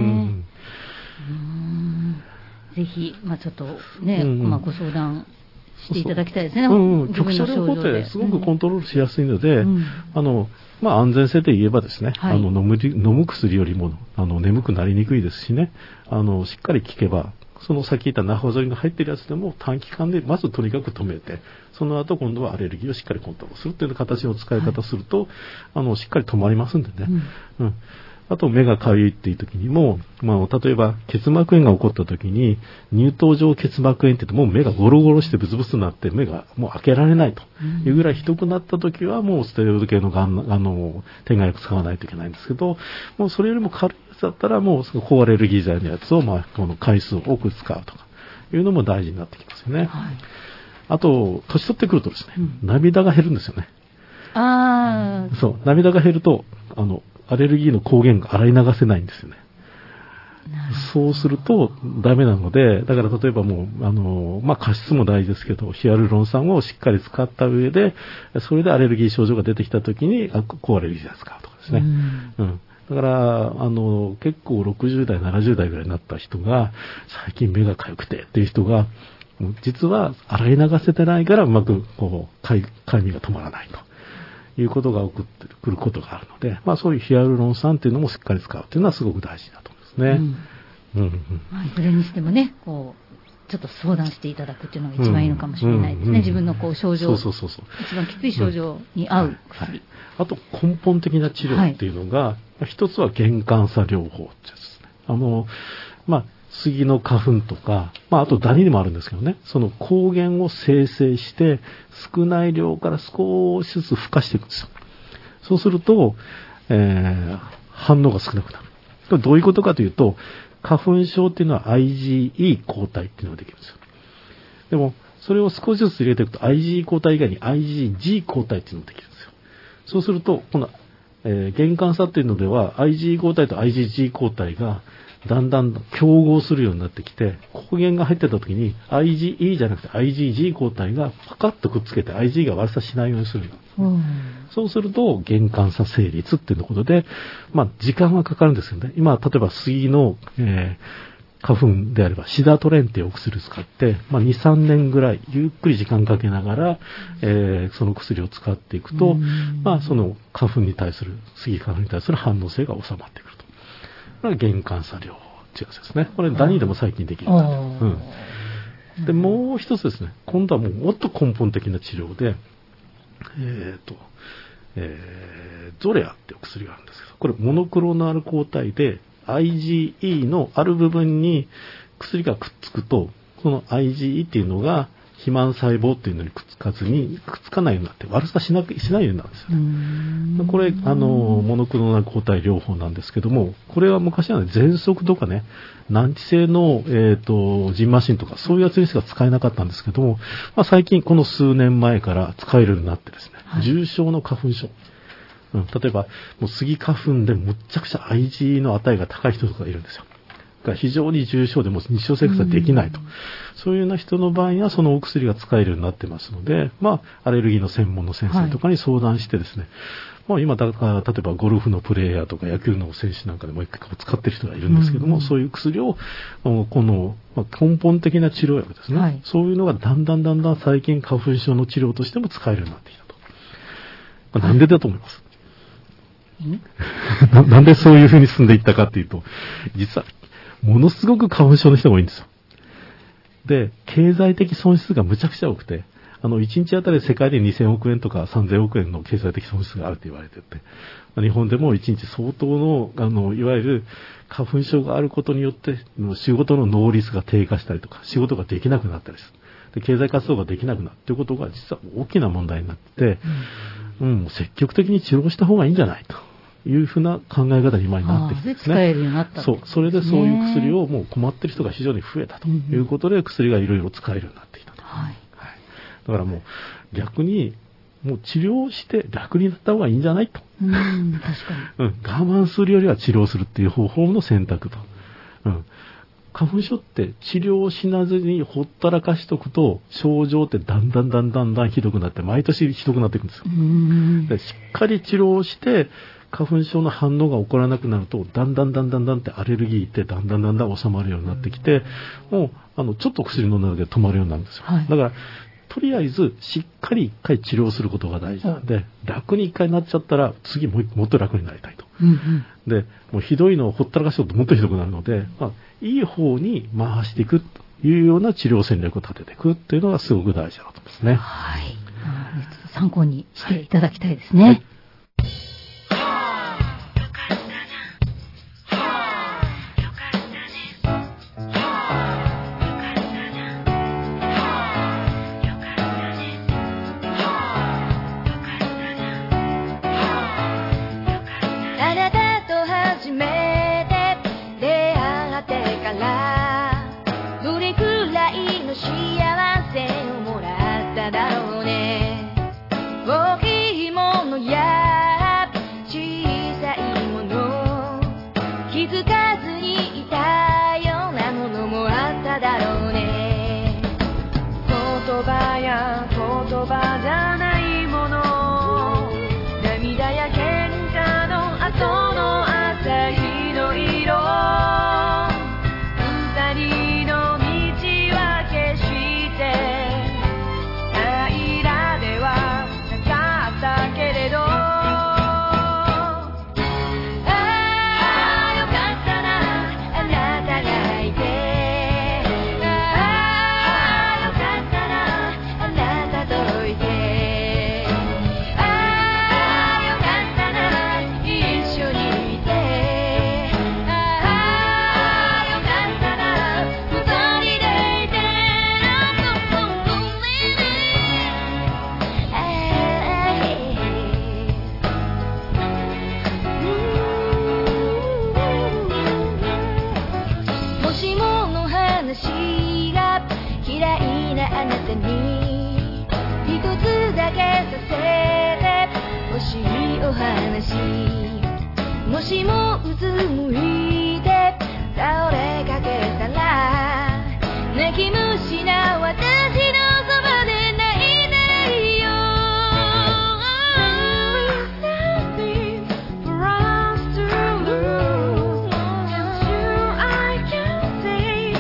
Speaker 1: ぜひ、ちょっとね、ご相談していただきたいですね。
Speaker 2: 局所療法ってすごくコントロールしやすいので、安全性で言えばですね、飲む薬よりも、眠くなりにくいですしね、しっかり効けば、そのさっき言ったナファゾリンが入っているやつでも短期間でまずとにかく止めて、その後今度はアレルギーをしっかりコントロールするという形の使い方すると、しっかり止まりますんでね。あと、目がかゆいっていう時にも、例えば、結膜炎が起こった時に、乳頭状結膜炎って言ってもう目がゴロゴロしてブツブツになって目がもう開けられないというぐらいひどくなった時は、もうステロイド系の点眼薬使わないといけないんですけど、もうそれよりも軽いやつだったら、もうその抗アレルギー剤のやつを、この回数を多く使うとかいうのも大事になってきますよね。あと、年取ってくるとですね、涙が減るんですよね。そう、涙が減ると、アレルギーの抗原が洗い流せないんですよね。そうするとダメなので、だから例えばもう、加湿も大事ですけど、ヒアルロン酸をしっかり使った上で、それでアレルギー症状が出てきたときに、抗アレルギー剤使うとかですね。だから、結構60代、70代ぐらいになった人が、最近目が痒くてっていう人が、実は洗い流せてないからうまく、かゆみが止まらないと。いうことが起こってくることがあるので、そういうヒアルロン酸っていうのもしっかり使うっていうのはすごく大事だと思いますね。
Speaker 1: いずれにしてもね、ちょっと相談していただくっていうのが一番いいのかもしれないですね。自分の症状、一番きつい症状に合う薬。
Speaker 2: あと根本的な治療っていうのが、一つは原干鎖療法ですね。杉の花粉とか、あとダニでもあるんですけどね、その抗原を生成して、少ない量から少しずつ孵化していくんですよ。そうすると、反応が少なくなる。これどういうことかというと、花粉症っていうのは IgE 抗体っていうのができるんですよ。でも、それを少しずつ入れていくと IgE 抗体以外に IgG 抗体っていうのができるんですよ。そうすると、この、原干鎖っていうのでは IgE 抗体と IgG 抗体がだんだん競合するようになってきて、抗原が入ってた時に IgE じゃなくて IgG 抗体がパカッとくっつけて IgE が悪さしないようにするようになる。そうすると原干鎖成立っていうことで、時間はかかるんですよね。今、例えば杉の、花粉であればシダトレンっていうお薬を使って、2、3年ぐらいゆっくり時間かけながら、その薬を使っていくと、その花粉に対する、杉花粉に対する反応性が収まってくると。これが原干鎖療法っていうやつですね。これダニでも最近できる。で、もう一つですね、今度はもっと根本的な治療で、ゾレアっていう薬があるんですけど、これモノクロナール抗体で、IgE のある部分に薬がくっつくと、この IgE っていうのが肥満細胞っていうのにくっつかないようになって、悪さしないようになるんですよね。これ、モノクローナル抗体療法なんですけども、これは昔はね、喘息とかね、難治性の、ジンマシンとか、そういうやつにしか使えなかったんですけども、最近、この数年前から使えるようになってですね、重症の花粉症。例えば、もうスギ花粉でむっちゃくちゃ IG の値が高い人とかいるんですよ。が非常に重症でも日常生活はできないと。そういうような人の場合はそのお薬が使えるようになってますので、アレルギーの専門の先生とかに相談してですね、今だから例えばゴルフのプレーヤーとか野球の選手なんかでも使ってる人がいるんですけども、そういう薬を、この、根本的な治療薬ですね、そういうのがだんだん最近花粉症の治療としても使えるようになってきたと。なんでだと思います？なんでそういう風に進んでいったかっていうと、実はものすごく花粉症の人が多いんですよ。で、経済的損失がむちゃくちゃ多くて、1日あたり世界で2000億円とか3000億円の経済的損失があると言われていて、日本でも1日相当の、いわゆる花粉症があることによって、仕事の能率が低下したりとか、仕事ができなくなったりする。で、経済活動ができなくなるということが実は大きな問題になってて、積極的に治療した方がいいんじゃないと。いうふうな考え方に今になってきてですね。
Speaker 1: 使えるようになったんですね。
Speaker 2: それでそういう薬をもう困ってる人が非常に増えたということで、薬がいろいろ使えるようになってきたと。だからもう逆にもう治療して楽になった方がいいんじゃないと。
Speaker 1: 確かに。
Speaker 2: 我慢するよりは治療するっていう方法の選択と。花粉症って治療しなずにほったらかしとくと症状ってだんだんひどくなって毎年ひどくなっていくんですよ。でしっかり治療して花粉症の反応が起こらなくなると、だんだんってアレルギーってだんだん収まるようになってきて、もう、ちょっと薬飲んだだけで止まるようになるんですよ。だから、とりあえず、しっかり一回治療することが大事なんで、楽に一回なっちゃったら、次もっと楽になりたいと。で、もうひどいのをほったらかしとくともっとひどくなるので、いい方に回していくというような治療戦略を立てていくっていうのがすごく大事だと思いますね。
Speaker 1: 参考にしていただきたいですね。
Speaker 7: もしもうつむいて倒れかけたら泣き虫な私のそばで泣いてよ Nothing for us to lose Just you I can say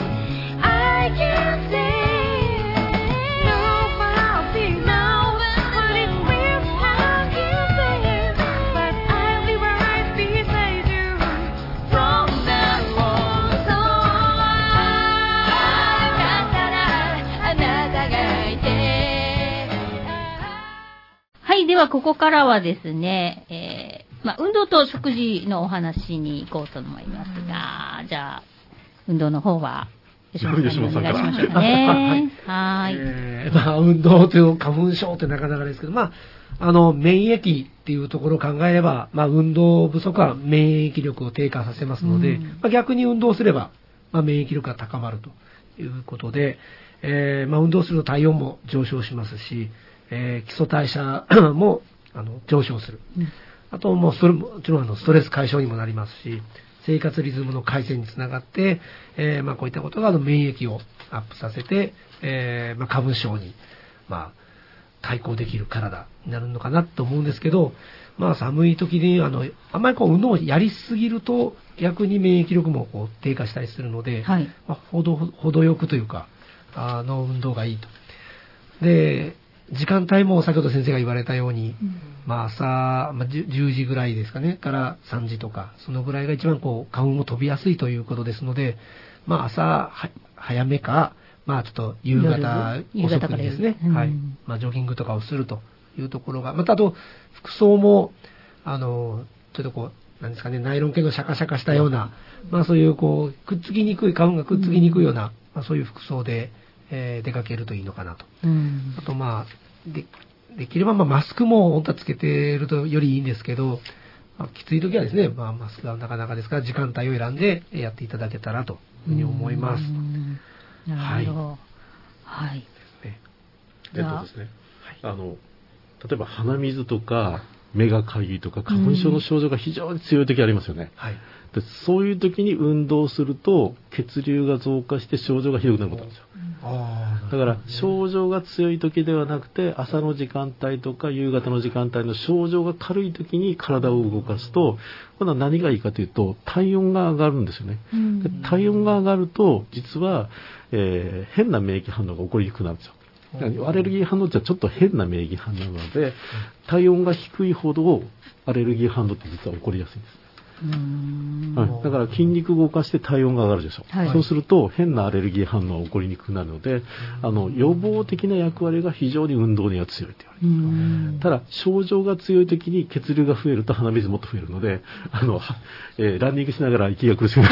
Speaker 7: Nobody knows what it feels like you say But I'll be right beside you from now on So よかったらあなたがいて
Speaker 1: はい、ではここからはですね、運動と食事のお話に行こうと思いますが、じゃあ、運動の方は吉本さんにお願いしましょうかね。はーい。
Speaker 4: まあ、運動という花粉症ってなかなかですけど、まあ、免疫っていうところを考えれば、まあ、運動不足は免疫力を低下させますので、まあ、逆に運動すれば、まあ、免疫力が高まるということで、まあ、運動すると体温も上昇しますし、基礎代謝も上昇する。あともちろんストレス解消にもなりますし、生活リズムの改善につながって、まあ、こういったことが免疫をアップさせて、まあ、花粉症に、まあ、対抗できる体になるのかなと思うんですけど、まあ、寒い時にあんまり運動をやりすぎると逆に免疫力も低下したりするので、
Speaker 1: はい、
Speaker 4: まあ、程よくというか運動がいいと。で、時間帯も先ほど先生が言われたように、まあ、朝、まあ、10時ぐらいですかねから3時とかそのぐらいが一番花粉も飛びやすいということですので、まあ、朝早めか、まあ、ちょっと夕方遅くにですね、はい、まあ、ジョギングとかをするというところが、またあと服装もちょっとなんですかね、ナイロン系のシャカシャカしたような、まあ、そういうくっつきにくい、花粉がくっつきにくいような、まあ、そういう服装で出かけるといいのかなと。あと、まあ、できれば、まあ、マスクも本当はつけてるとよりいいんですけど、まあ、きつい時はですね、まあ、マスクはなかなかですから、時間帯を選んでやっていただけたらというふうに思います。
Speaker 1: なるほど。はい。
Speaker 2: ですね。例えば鼻水とか目がかゆいとか花粉症の症状が非常に強い時ありますよね。
Speaker 4: はい。
Speaker 2: でそういう時に運動すると血流が増加して症状がひどくなることなんですよ。だから症状が強い時ではなくて朝の時間帯とか夕方の時間帯の症状が軽い時に体を動かすと今度は何がいいかというと体温が上がるんですよね。で体温が上がると実は、変な免疫反応が起こりにくくなるんですよ。アレルギー反応ってちょっと変な免疫反応なので体温が低いほどアレルギー反応って実は起こりやすいんです。はい、だから筋肉を動かして体温が上がるでしょ、はい、そうすると変なアレルギー反応が起こりにくくなるので予防的な役割が非常に運動には強いと言われている。ただ症状が強い時に血流が増えると鼻水もっと増えるのでランニングしながら息が苦しくな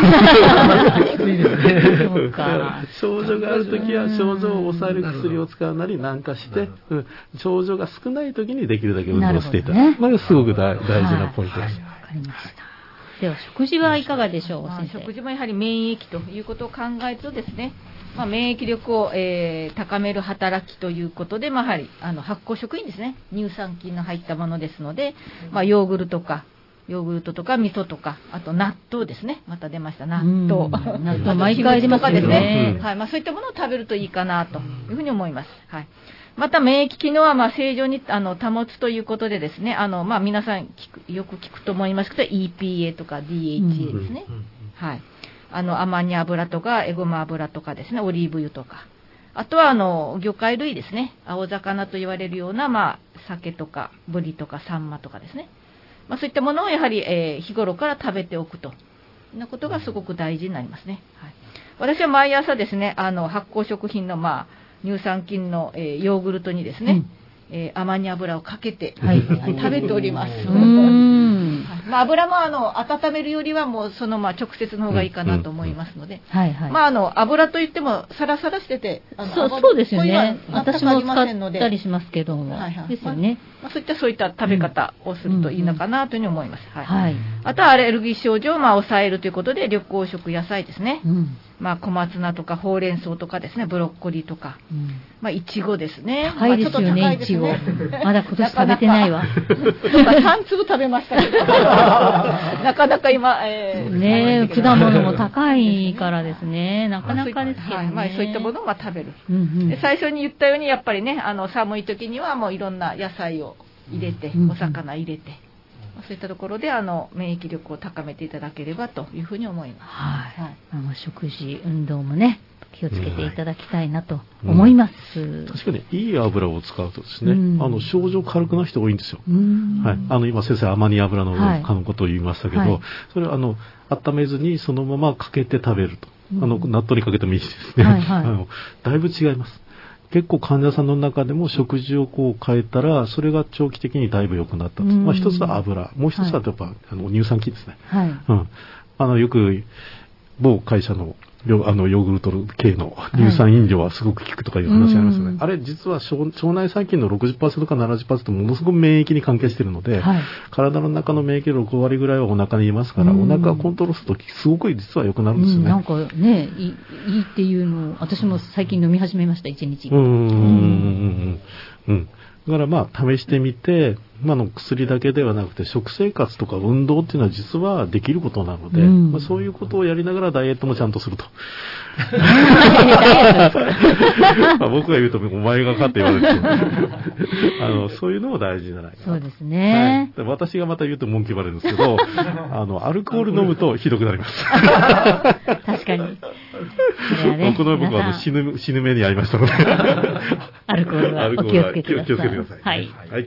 Speaker 2: る症状がある時は症状を抑える薬を使うなりなんかして、症状が少ない時にできるだけ運動していただく、これがすごく大事なポイントです。
Speaker 1: わかりました。では食事はいかがでしょう、先生。
Speaker 5: 食事もやはり免疫ということを考えるとですね、まあ、免疫力を、高める働きということで、まあ、やはり発酵食品ですね、乳酸菌の入ったものですので、まあ、ヨーグルトとか味噌とか、あと納豆ですね、また出ました納豆、
Speaker 1: 納豆毎回出ますよね。
Speaker 5: はい、まあ、そういったものを食べるといいかなというふうに思います。はい。また免疫機能はまあ正常に保つということでですね、まあ、皆さんよく聞くと思いますけど EPA とか DHA ですね、はい、アマニ油とかエゴマ油とかですね、オリーブ油とか、あとは魚介類ですね、青魚と言われるような、まあ、鮭とかブリとかサンマとかですね、まあ、そういったものをやはり、日頃から食べておくというなことがすごく大事になりますね。はい、私は毎朝ですね、発酵食品のまあ乳酸菌の、ヨーグルトにですね、アマニ油をかけて、食べております。まあ、油も温めるよりはもうそのまあ直接の方がいいかなと思いますので、まあ油といってもサラサラしてて、
Speaker 1: そうですよね。私も使ったりしますけども、ですよね。
Speaker 5: まあ、そういった食べ方をするといいのかなというふうに思います。はい。あとはアレルギー症状をまあ抑えるということで緑黄色野菜ですね。まあ、小松菜とかほうれん草とかですね、ブロッコリーとか、まあ、いちごですね。
Speaker 1: 高いですよね、いちご。まだ今年食べてないわ。
Speaker 5: 3粒食べましたけど、なかなか今、
Speaker 1: ねえ、果物も高いからですね、なかなかですけどね。
Speaker 5: まあ、そういったものをまあ食べる。で最初に言ったように、やっぱりね、寒い時にはもういろんな野菜を入れて、お魚入れて、そういったところで免疫力を高めていただければというふうに思います。
Speaker 1: はい。食事、運動もね、気をつけていただきたいなと思います。
Speaker 2: 確かにいい油を使うとですね、症状軽くなる人多いんですよ。はい。今先生アマニ油のことを言いましたけど、それは温めずにそのままかけて食べると。納豆にかけてもいいですね。だいぶ違います。結構患者さんの中でも食事を変えたらそれが長期的にだいぶ良くなったと。まあ、一つは油、もう一つはやっぱ、乳酸菌ですね。よく某会社のヨーグルト系の乳酸飲料はすごく効くとかいう話がありますよね。あれ実は腸内細菌の 60% か 70% ものすごく免疫に関係しているので、体の中の免疫の6割ぐらいはお腹にいますから、お腹をコントロールするとすごく実は良くなるんですよね。
Speaker 1: なんかね、いいっていうのを私も最近飲み始めました、1日。
Speaker 2: だからまあ試してみて、薬だけではなくて食生活とか運動っていうのは実はできることなので、そういうことをやりながらダイエットもちゃんとすると。僕が言うとお前がかって言われるけどそういうのも大事じゃないかな。
Speaker 1: そうですね。
Speaker 2: 私がまた言うと文句言われるんですけど、アルコール飲むとひどくなります。
Speaker 1: 確かに。
Speaker 2: 僕は死ぬ目に遭いましたので。
Speaker 1: アルコールはお気をつけてください。
Speaker 2: 気をつけてください。
Speaker 1: はい。
Speaker 2: はい。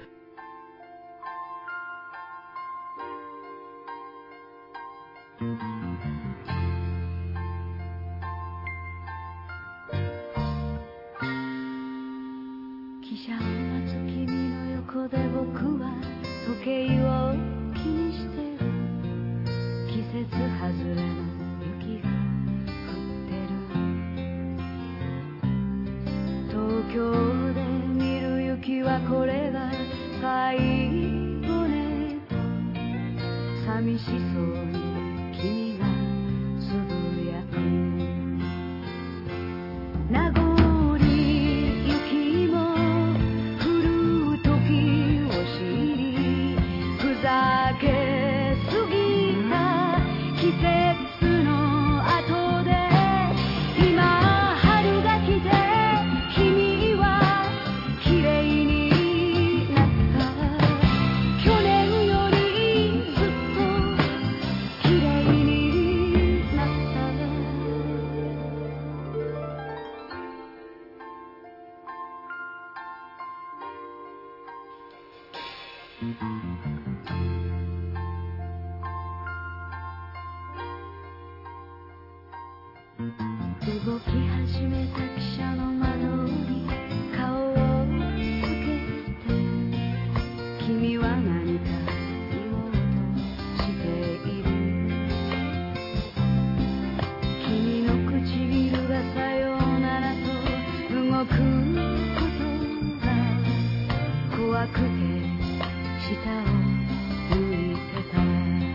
Speaker 7: 汽車を待つ君の横で僕は時計を気にしてる。季節外れの雪が降ってる。東京で見る雪はこれが最後ねと寂しそうに君がつぶやく。名残雪も降る時を知り、ふざけすぎた季節の後で今春が来て君は綺麗になった。去年よりずっと綺麗になった。動き始めた汽車の窓に顔をつけて、君は何か言おうとしている。君の唇がさようならと動くことが怖くて下を向いてた。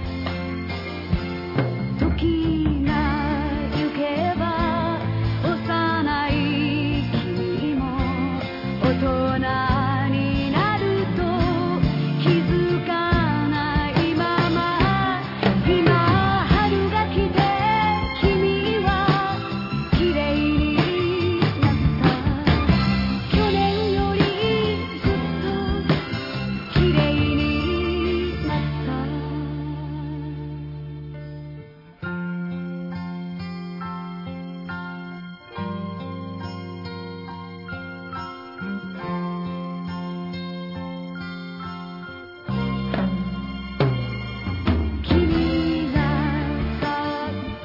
Speaker 7: 時が行けば幼い君も大人になると気づかないまま、今春が来て君は綺麗になった。去年よりずっと綺麗になった。君がさ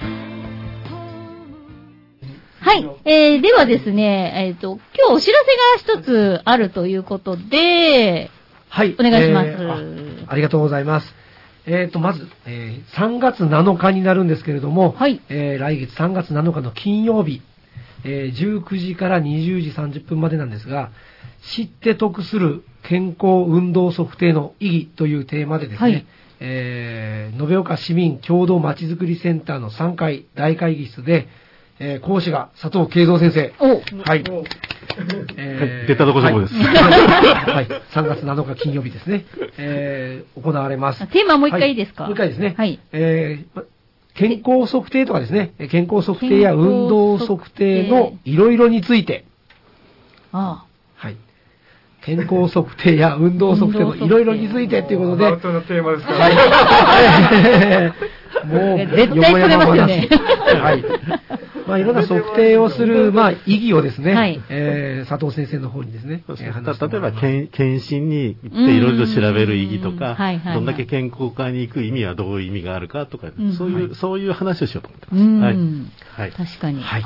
Speaker 1: はい。ではですね、今日お知らせが一つあるということで、
Speaker 4: はい。
Speaker 1: お願いします
Speaker 4: ありがとうございます。まず、3月7日になるんですけれども、
Speaker 1: はい。
Speaker 4: 来月3月7日の金曜日、19時から20時30分までなんですが、知って得する健康運動測定の意義というテーマでですね、延岡市民共同まちづくりセンターの3階大会議室で、講師が佐藤慶三先生。はい。
Speaker 2: 出たとこそこです。
Speaker 4: はい。3月7日金曜日ですね。行われます。
Speaker 1: テーマもう一回いいですか？
Speaker 4: もう一回ですね。
Speaker 1: はい。
Speaker 4: 健康測定とかですね、健康測定や運動測定のいろいろについて。
Speaker 1: ああ。
Speaker 4: はい。健康測定や運動測定のいろいろについてということで。
Speaker 3: アウトのテーマですから。
Speaker 4: はい。もう、
Speaker 1: 絶対取れますよね。
Speaker 4: はい。まあ、いろんな測定をする、まあ、意義をですね、
Speaker 1: はい
Speaker 4: 佐藤先生の方にですね、
Speaker 2: 例えば、検診に行っていろいろ調べる意義とか、どんだけ健康科に行く意味はどういう意味があるかとか、そういう話をしようと思ってます。
Speaker 1: はい。確かに。
Speaker 4: はい。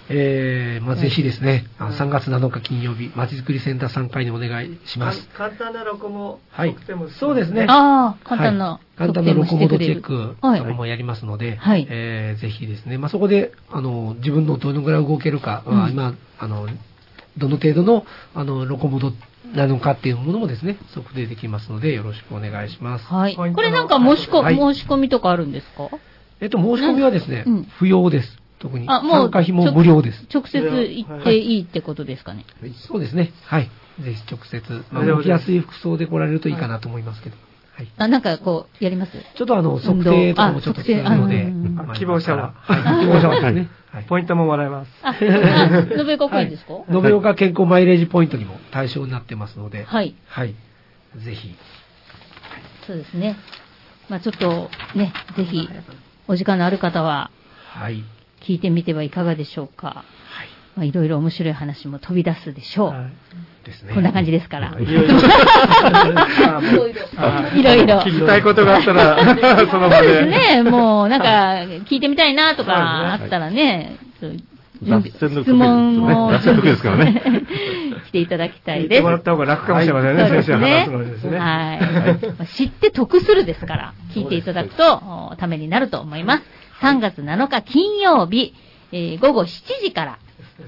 Speaker 4: ぜひですね、3月7日金曜日、まちづくりセンター3階にお願いします。
Speaker 3: 簡単なロコモ
Speaker 4: はい
Speaker 3: 測定も、
Speaker 4: そうですね。
Speaker 1: ああ、簡単な、
Speaker 4: はい、簡単なロコモドチェックとかもやりますので、
Speaker 1: はい
Speaker 4: ぜひですね、そこで、自分のどのぐらい動けるか、今、どの程度の、ロコモドなのかっていうものもですね、測定できますので、よろしくお願いします。
Speaker 1: はい。
Speaker 3: ポイントの
Speaker 1: これなんか申し
Speaker 4: はい
Speaker 1: 込みとかあるんですか？
Speaker 4: 申し込みはですね、不要です。特に。
Speaker 1: もう
Speaker 4: 参加費も無料です。
Speaker 1: 直接行っていいってことですかね。
Speaker 4: そうですね。はい。ぜひ直接。動きやすい服装で来られるといいかなと思いますけど。はい。
Speaker 1: なんかこう、やります？
Speaker 4: ちょっと測定とかもちょっとするので。
Speaker 3: 希望者は。
Speaker 4: はい。希望者はですね。
Speaker 3: ポイントももらえます。
Speaker 1: 延岡コインですか？
Speaker 4: 延岡健康マイレージポイントにも対象になってますので。
Speaker 1: はい。
Speaker 4: はい。ぜひ。
Speaker 1: そうですね。ちょっとね、ぜひ、お時間のある方は、
Speaker 4: はい。
Speaker 1: 聞いてみてはいかがでしょうか。はい。いろいろ面白い話も飛び出すでしょう。
Speaker 4: ですね。
Speaker 1: こんな感じですから。
Speaker 3: いろいろ。聞きたいことがあったら、その場で。
Speaker 1: そうですね。もう、なんか、聞いてみたいなとかあったらね、質問をしていただきたいです。
Speaker 3: 聞いてもらった方が楽かもしれませんね、先生話すのにですね。
Speaker 1: はい。知って得するですから、聞いていただくと、ためになると思います。3月7日金曜日、午後7時から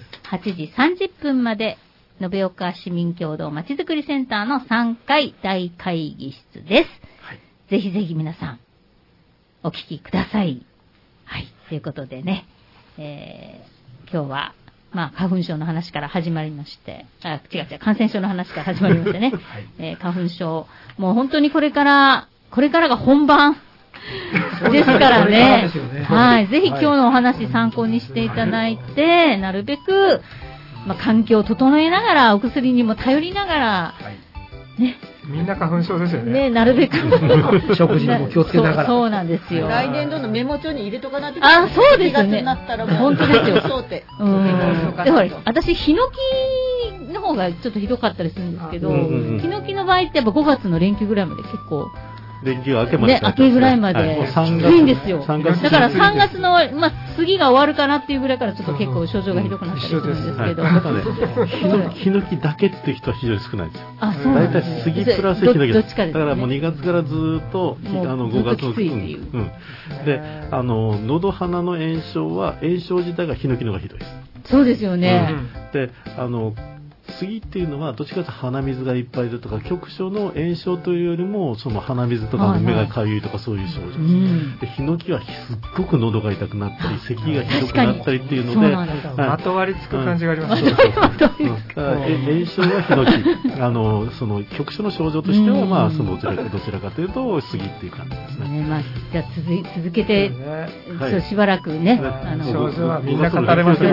Speaker 1: 8時30分まで、延岡市民共同まちづくりセンターの3階大会議室です。はい、ぜひぜひ皆さん、お聞きください。はい。ということでね、今日は、花粉症の話から始まりまして、感染症の話から始まりましてね、花粉症、もう本当にこれからが本番ですからね、はい。ぜひ今日のお話参考にしていただいて、なるべく、環境を整えながら、お薬にも頼りながら、ね。
Speaker 3: みんな花粉症ですよね。
Speaker 1: ね、なるべく。
Speaker 4: 食事にも気をつけながら。
Speaker 1: そうなんですよ。
Speaker 5: 来年度のメモ帳に入れとかなき
Speaker 1: ゃ。そうですよね。
Speaker 5: 本当ですよ。そうって。
Speaker 1: で、ほら、私、ヒノキの方がちょっとひどかったりするんですけど、ヒノキの場合ってやっぱ5月の連休ぐらいまで結構、
Speaker 2: 連休明けまで。
Speaker 1: 明けぐらいまで。きついんですよ。だから3月の、次が終わるかなっていうぐらいからちょっと結構症状がひどくなったりするんですけど。
Speaker 2: ヒノキだけっていう人は非常に少ないですよ。
Speaker 1: そう
Speaker 2: 大体杉プラスヒノキです。
Speaker 1: どっちかです。
Speaker 2: だからもう2月からずっと、5月の。で、喉鼻の炎症自体がヒノキの方がひどいです。
Speaker 1: そうですよね。
Speaker 2: で、杉っていうのはどっちかというと鼻水がいっぱい出るとか局所の炎症というよりもその鼻水とか目がかゆいとかそういう症状です、でヒノキはすっごく喉が痛くなったり咳がひどくなったりっていうので
Speaker 3: まとわりつく感じがあります
Speaker 2: ね。炎症はヒノキその局所の症状としてはそのどちらかというと杉っていう感じですね。
Speaker 1: じゃあ続けてしばらくね
Speaker 3: 症状はみんな語れません。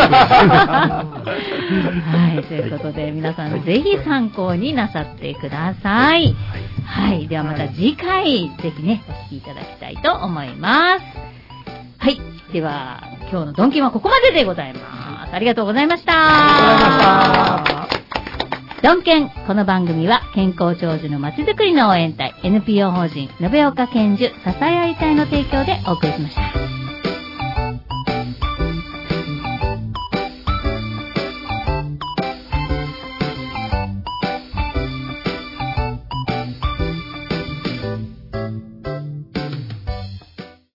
Speaker 1: はい、ということで皆さんぜひ参考になさってください。はい、ではまた次回ぜひねお聞きいただきたいと思います。はい、では今日のドンキンはここまででございます。ありがとうございました。ドンケン、この番組は健康長寿のまちづくりの応援隊 NPO 法人延岡健寿支え合い隊の提供でお送りしました。